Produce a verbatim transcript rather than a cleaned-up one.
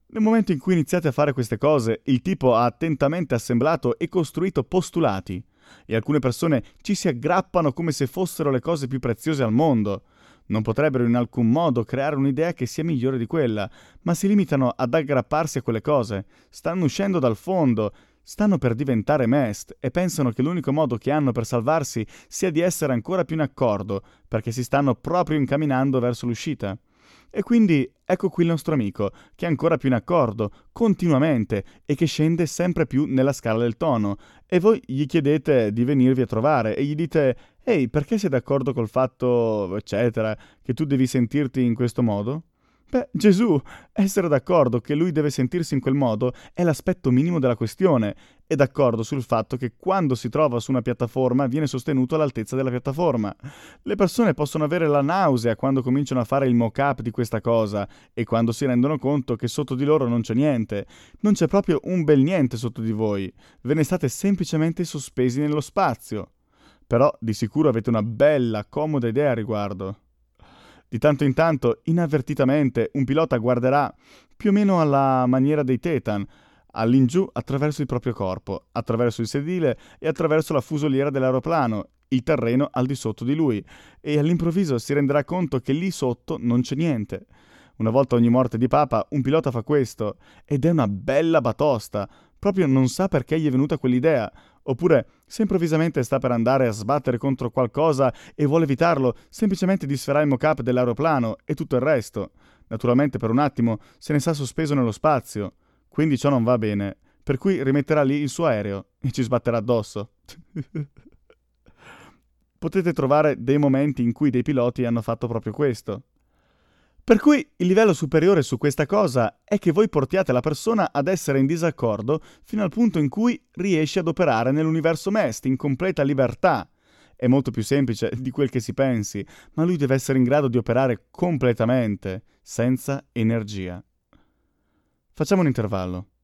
Nel momento in cui iniziate a fare queste cose, il tipo ha attentamente assemblato e costruito postulati, e alcune persone ci si aggrappano come se fossero le cose più preziose al mondo. Non potrebbero in alcun modo creare un'idea che sia migliore di quella, ma si limitano ad aggrapparsi a quelle cose. Stanno uscendo dal fondo, stanno per diventare mest e pensano che l'unico modo che hanno per salvarsi sia di essere ancora più in accordo, perché si stanno proprio incamminando verso l'uscita. E quindi ecco qui il nostro amico, che è ancora più in accordo, continuamente, e che scende sempre più nella scala del tono. E voi gli chiedete di venirvi a trovare e gli dite «Ehi, perché sei d'accordo col fatto, eccetera, che tu devi sentirti in questo modo?» Beh, Gesù, essere d'accordo che lui deve sentirsi in quel modo è l'aspetto minimo della questione. È d'accordo sul fatto che quando si trova su una piattaforma viene sostenuto all'altezza della piattaforma. Le persone possono avere la nausea quando cominciano a fare il mock-up di questa cosa e quando si rendono conto che sotto di loro non c'è niente. Non c'è proprio un bel niente sotto di voi. Ve ne state semplicemente sospesi nello spazio. Però di sicuro avete una bella, comoda idea a riguardo. Di tanto in tanto, inavvertitamente, un pilota guarderà, più o meno alla maniera dei Tetan, all'ingiù attraverso il proprio corpo, attraverso il sedile e attraverso la fusoliera dell'aeroplano, il terreno al di sotto di lui, e all'improvviso si renderà conto che lì sotto non c'è niente. Una volta ogni morte di papa, un pilota fa questo, ed è una bella batosta. Proprio non sa perché gli è venuta quell'idea. Oppure, se improvvisamente sta per andare a sbattere contro qualcosa e vuole evitarlo, semplicemente disferà il mock-up dell'aeroplano e tutto il resto. Naturalmente per un attimo se ne sa sospeso nello spazio. Quindi ciò non va bene. Per cui rimetterà lì il suo aereo e ci sbatterà addosso. Potete trovare dei momenti in cui dei piloti hanno fatto proprio questo. Per cui il livello superiore su questa cosa è che voi portiate la persona ad essere in disaccordo fino al punto in cui riesce ad operare nell'universo Mest in completa libertà. È molto più semplice di quel che si pensi, ma lui deve essere in grado di operare completamente, senza energia. Facciamo un intervallo.